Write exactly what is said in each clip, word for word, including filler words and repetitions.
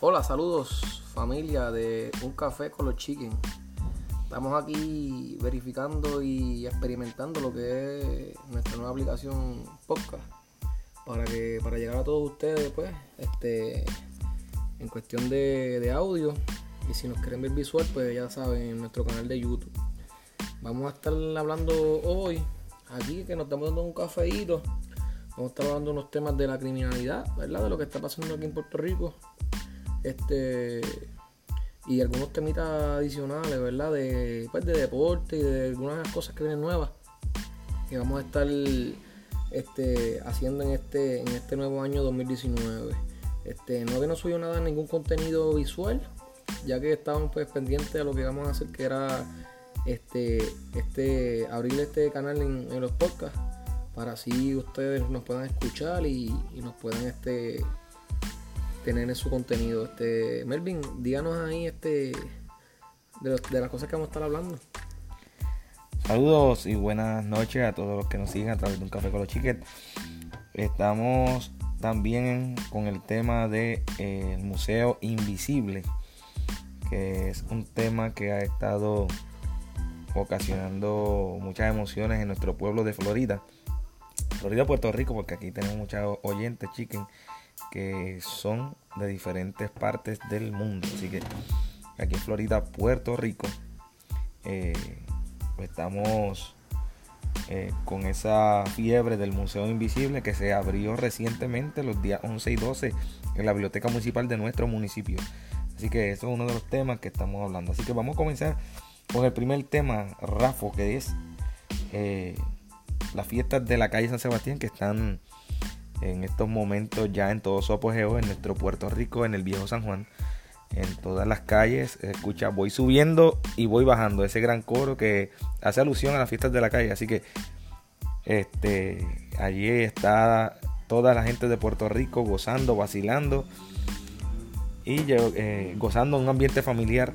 Hola, saludos familia de Un Café con los Chicken. Estamos aquí verificando y experimentando lo que es nuestra nueva aplicación podcast para que para llegar a todos ustedes, pues, este, en cuestión de, de audio, y si nos quieren ver visual, pues ya saben, en nuestro canal de YouTube. Vamos a estar hablando hoy aquí, que nos estamos dando un cafeíto. Vamos a estar hablando de unos temas de la criminalidad, ¿verdad? De lo que está pasando aquí en Puerto Rico. Este y algunos temitas adicionales, ¿verdad? De, pues, de deporte y de algunas cosas que vienen nuevas que vamos a estar este, haciendo en este en este nuevo año dos mil diecinueve. Este, no que no subió nada, ningún contenido visual, ya que estábamos pues pendientes de lo que íbamos a hacer, que era este este abrir este canal en, en los podcasts, para así ustedes nos puedan escuchar y, y nos puedan este tener en su contenido. Este Melvin, díganos ahí este de, los, de las cosas que vamos a estar hablando. Saludos y buenas noches a todos los que nos siguen a través de Un Café con los Chicken. Estamos también con el tema del de, eh, Museo Invisible, que es un tema que ha estado ocasionando muchas emociones en nuestro pueblo de Florida. Florida, Puerto Rico, porque aquí tenemos muchos oyentes, chicken, que son de diferentes partes del mundo. Así que aquí en Florida, Puerto Rico, eh, estamos eh, con esa fiebre del Museo Invisible, que se abrió recientemente los días once y doce en la biblioteca municipal de nuestro municipio. Así que eso es uno de los temas que estamos hablando. Así que vamos a comenzar con el primer tema, Rafa, que es eh, las fiestas de la calle San Sebastián, que están en estos momentos ya en todo su apogeo en nuestro Puerto Rico, en el viejo San Juan. En todas las calles se escucha voy subiendo y voy bajando, ese gran coro que hace alusión a las fiestas de la calle. Así que este allí está toda la gente de Puerto Rico gozando, vacilando y eh, gozando en un ambiente familiar.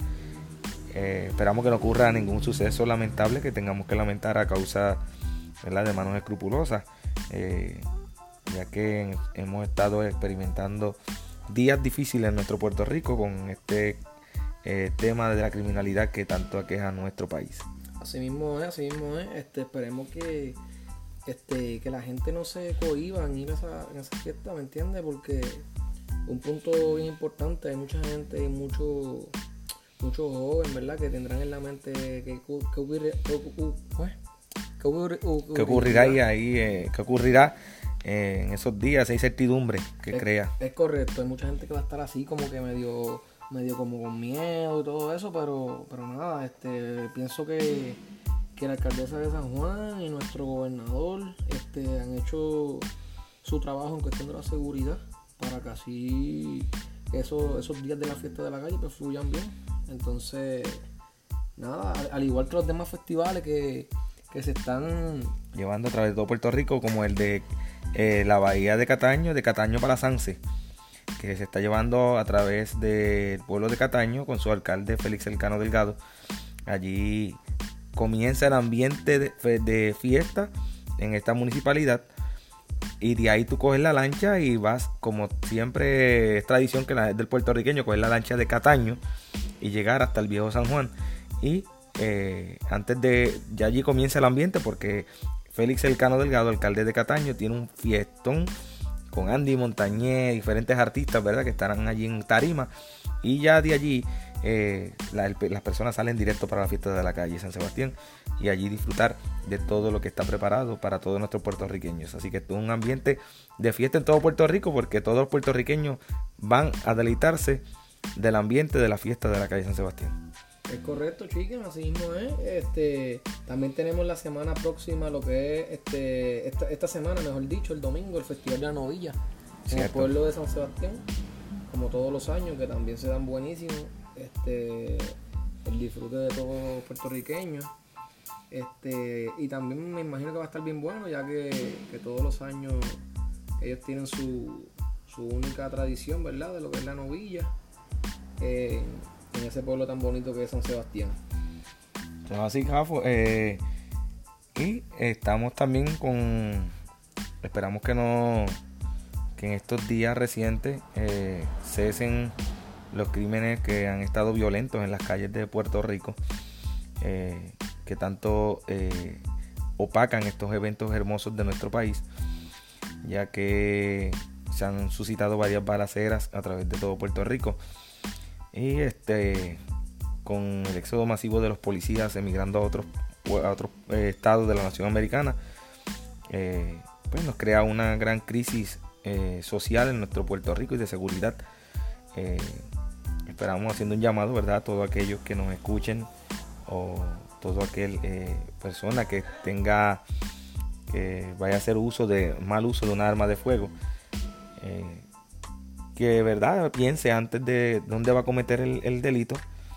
Eh, esperamos que no ocurra ningún suceso lamentable que tengamos que lamentar a causa, ¿verdad?, de manos escrupulosas, eh, ya que hemos estado experimentando días difíciles en nuestro Puerto Rico con este eh, tema de la criminalidad que tanto aqueja a nuestro país. Así mismo es, así mismo es. Este, esperemos que este que la gente no se cohíba en ir a esa, en esa fiesta, ¿me entiendes? Porque un punto bien importante, hay mucha gente, mucho muchos jóvenes, ¿verdad?, que tendrán en la mente que, que, ocurre, que, ocurre, que, ocurre, ocurrirá, ¿Qué ocurrirá ahí, ahí eh, qué ocurrirá eh, en esos días, esa incertidumbre que es, crea? Es correcto, hay mucha gente que va a estar así como que medio medio como con miedo y todo eso, pero pero nada, este pienso que, que la alcaldesa de San Juan y nuestro gobernador este han hecho su trabajo en cuestión de la seguridad para que así esos, esos días de la fiesta de la calle pues fluyan bien. Entonces, nada, al, al igual que los demás festivales que, que se están llevando a través de todo Puerto Rico, como el de eh, la Bahía de Cataño, de Cataño para Sanse, que se está llevando a través del pueblo de Cataño con su alcalde Félix Elcano Delgado. Allí comienza el ambiente de, de fiesta en esta municipalidad, y de ahí tú coges la lancha y vas, como siempre es tradición que la del puertorriqueño, coger la lancha de Cataño y llegar hasta el viejo San Juan. Y eh, antes de, ya allí comienza el ambiente, porque Félix Elcano Delgado, alcalde de Cataño, tiene un fiestón con Andy Montañez, diferentes artistas, ¿verdad?, que estarán allí en tarima. Y ya de allí eh, la, el, las personas salen directo para la fiesta de la calle San Sebastián, y allí disfrutar de todo lo que está preparado para todos nuestros puertorriqueños. Así que esto es un ambiente de fiesta en todo Puerto Rico, porque todos los puertorriqueños van a deleitarse del ambiente de la fiesta de la calle San Sebastián. Es correcto, chiquen, así mismo es. Este, también tenemos la semana próxima, lo que es este, esta, esta semana, mejor dicho, el domingo, el Festival de la Novilla en el pueblo de San Sebastián, como todos los años, que también se dan buenísimos. Este, el disfrute de todos los puertorriqueños. Este, y también me imagino que va a estar bien bueno, ya que, que todos los años ellos tienen su, su única tradición, ¿verdad?, de lo que es la novilla. Eh, en ese pueblo tan bonito que es San Sebastián. Así, Jafo, eh, y estamos también con, esperamos que no, que en estos días recientes eh, cesen los crímenes que han estado violentos en las calles de Puerto Rico, eh, que tanto eh, opacan estos eventos hermosos de nuestro país, ya que se han suscitado varias balaceras a través de todo Puerto Rico, y este con el éxodo masivo de los policías emigrando a otros, a otros eh, estados de la nación americana, eh, pues nos crea una gran crisis eh, social en nuestro Puerto Rico y de seguridad. Eh, esperamos haciendo un llamado, ¿verdad?, a todos aquellos que nos escuchen, o todo aquel eh, persona que tenga que vaya a hacer uso de mal uso de un arma de fuego, eh, que verdad piense antes de dónde va a cometer el, el delito,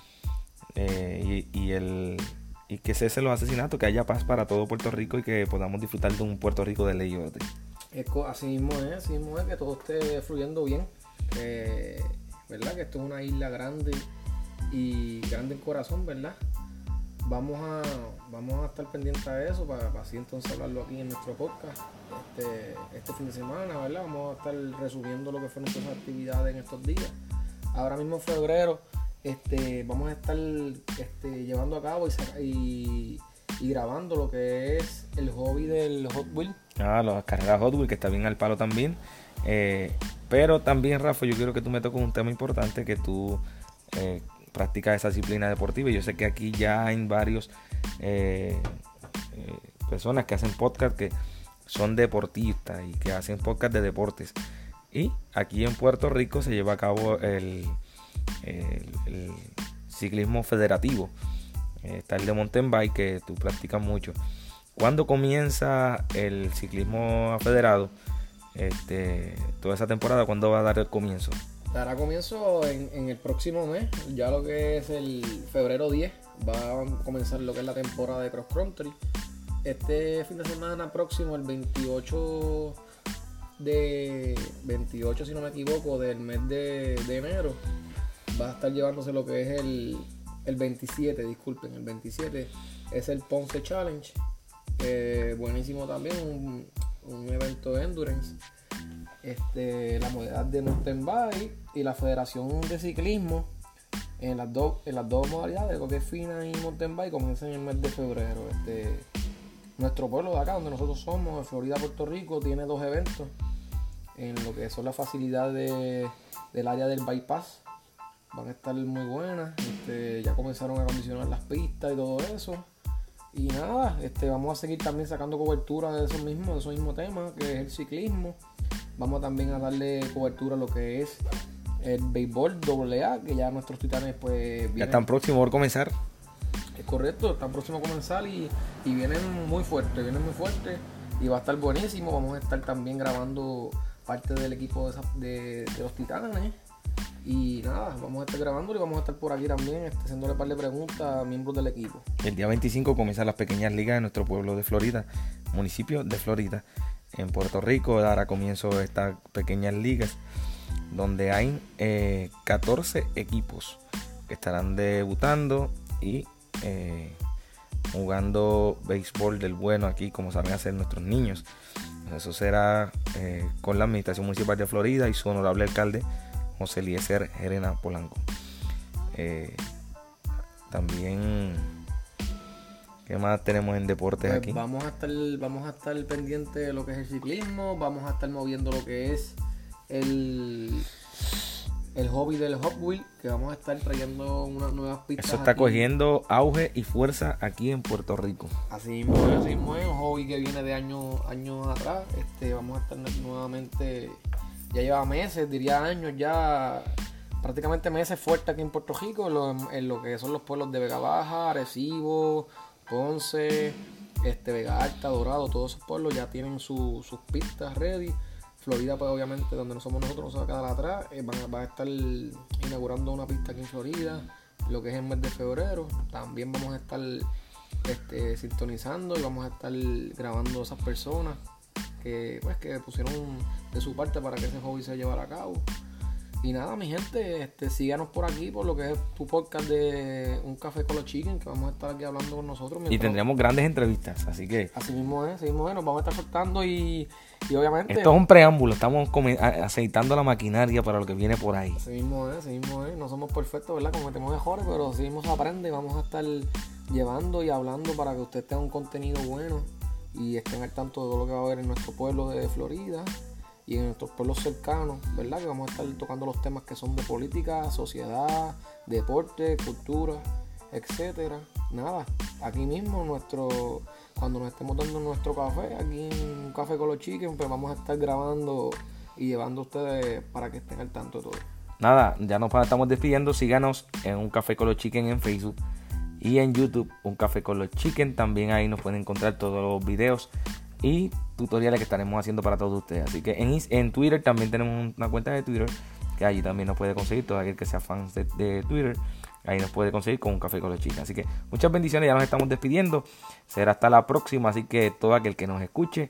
eh, y, y el y que cese los asesinatos, que haya paz para todo Puerto Rico y que podamos disfrutar de un Puerto Rico de ley y orden. Así mismo es, así mismo es, que todo esté fluyendo bien, que, ¿verdad?, que esto es una isla grande y grande en corazón, ¿verdad? Vamos a, vamos a estar pendientes a eso para, para así entonces hablarlo aquí en nuestro podcast este, este fin de semana, ¿verdad? Vamos a estar resumiendo lo que fueron nuestras actividades en estos días. Ahora mismo en febrero este, vamos a estar este, llevando a cabo y, y, y grabando lo que es el hobby del Hot Wheel. Ah, las carreras Hot Wheel, que está bien al palo también. Eh, pero también, Rafa, yo quiero que tú me toques un tema importante, que tú eh, practicas esa disciplina deportiva. Y yo sé que aquí ya hay varios eh, eh, personas que hacen podcast que son deportistas y que hacen podcast de deportes. Y aquí en Puerto Rico se lleva a cabo el, el, el ciclismo federativo. Eh, está el de mountain bike, que tú practicas mucho. ¿Cuándo comienza el ciclismo federado? Este, toda esa temporada, ¿cuándo va a dar el comienzo? Dará comienzo en, en el próximo mes, ya lo que es el febrero diez, va a comenzar lo que es la temporada de cross country. Este fin de semana próximo, el veintiocho de veintiocho, si no me equivoco, del mes de, de enero, va a estar llevándose lo que es el, el veintisiete, disculpen, el veintisiete es el Ponce Challenge, eh, buenísimo también, un, un evento de endurance. Este, la modalidad de mountain bike y la Federación de Ciclismo en las dos en las dos modalidades, lo que es fina y mountain bike, comienzan en el mes de febrero. Este, nuestro pueblo de acá, donde nosotros somos, en Florida, Puerto Rico, tiene dos eventos en lo que son las facilidades de, del área del bypass. Van a estar muy buenas. Este, ya comenzaron a acondicionar las pistas y todo eso. Y nada, este, vamos a seguir también sacando cobertura de esos mismos, de esos mismos temas, que es el ciclismo. Vamos también a darle cobertura a lo que es el béisbol doble A, que ya nuestros titanes pues vienen, ya están próximos por comenzar. Es correcto, están próximos a comenzar y, y vienen muy fuertes, vienen muy fuertes y va a estar buenísimo. Vamos a estar también grabando parte del equipo de, de, de los titanes. Y nada, vamos a estar grabándolo y vamos a estar por aquí también este, haciéndole un par de preguntas a miembros del equipo. El día veinticinco comienzan las pequeñas ligas de nuestro pueblo de Florida, municipio de Florida, en Puerto Rico. Dará comienzo estas pequeñas ligas, donde hay eh, catorce equipos que estarán debutando y eh, jugando béisbol del bueno aquí, como saben hacer nuestros niños. Eso será eh, con la Administración Municipal de Florida y su honorable alcalde José Eliezer Gerena Polanco. Eh, también, ¿qué más tenemos en deportes pues aquí? Vamos a estar, vamos a estar pendientes de lo que es el ciclismo, vamos a estar moviendo lo que es el, el hobby del Hot Wheel, que vamos a estar trayendo unas nuevas pistas. Eso está aquí, cogiendo auge y fuerza aquí en Puerto Rico. Así mismo es, así mismo es, un hobby que viene de años, años atrás. Este, vamos a estar nuevamente, ya lleva meses, diría años ya, prácticamente meses fuertes aquí en Puerto Rico, en lo, en lo que son los pueblos de Vega Baja, Arecibo, Ponce, este, Vega Alta, Dorado. Todos esos pueblos ya tienen su, sus pistas ready. Florida, pues obviamente donde no somos nosotros, no se va a quedar atrás. Eh, van, a, van a estar inaugurando una pista aquí en Florida, lo que es el mes de febrero. También vamos a estar este, sintonizando y vamos a estar grabando a esas personas que, pues, que pusieron de su parte para que ese hobby se llevara a cabo. Y nada, mi gente, este, síganos por aquí, por lo que es tu podcast de Un Café con los Chicken, que vamos a estar aquí hablando con nosotros. Y tendremos grandes entrevistas, así que... Así mismo es, así mismo es, nos vamos a estar soltando y, y obviamente... Esto es un preámbulo, estamos come- aceitando la maquinaria para lo que viene por ahí. Así mismo es, así mismo es, no somos perfectos, ¿verdad? Cometemos errores, pero así mismo se aprende y vamos a estar llevando y hablando para que usted tenga un contenido bueno y estén al tanto de todo lo que va a haber en nuestro pueblo de Florida y en nuestros pueblos cercanos, ¿verdad? Que vamos a estar tocando los temas que son de política, sociedad, deporte, cultura, etcétera. Nada, aquí mismo nuestro, cuando nos estemos dando nuestro café, aquí en Un Café con los Chicken, pues vamos a estar grabando y llevando a ustedes para que estén al tanto de todo. Nada, ya nos estamos despidiendo. Síganos en Un Café con los Chicken en Facebook y en YouTube, Un Café con los Chicken. También ahí nos pueden encontrar todos los videos y tutoriales que estaremos haciendo para todos ustedes. Así que en, en Twitter también tenemos una cuenta de Twitter que allí también nos puede conseguir. Todo aquel que sea fan de, de Twitter, ahí nos puede conseguir con Un Café con los Chicken. Así que muchas bendiciones, ya nos estamos despidiendo. Será hasta la próxima. Así que todo aquel que nos escuche,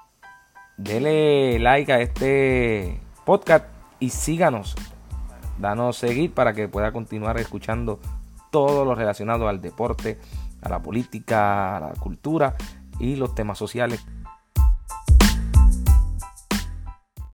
dele like a este podcast y síganos. Danos seguir para que pueda continuar escuchando todo lo relacionado al deporte, a la política, a la cultura y los temas sociales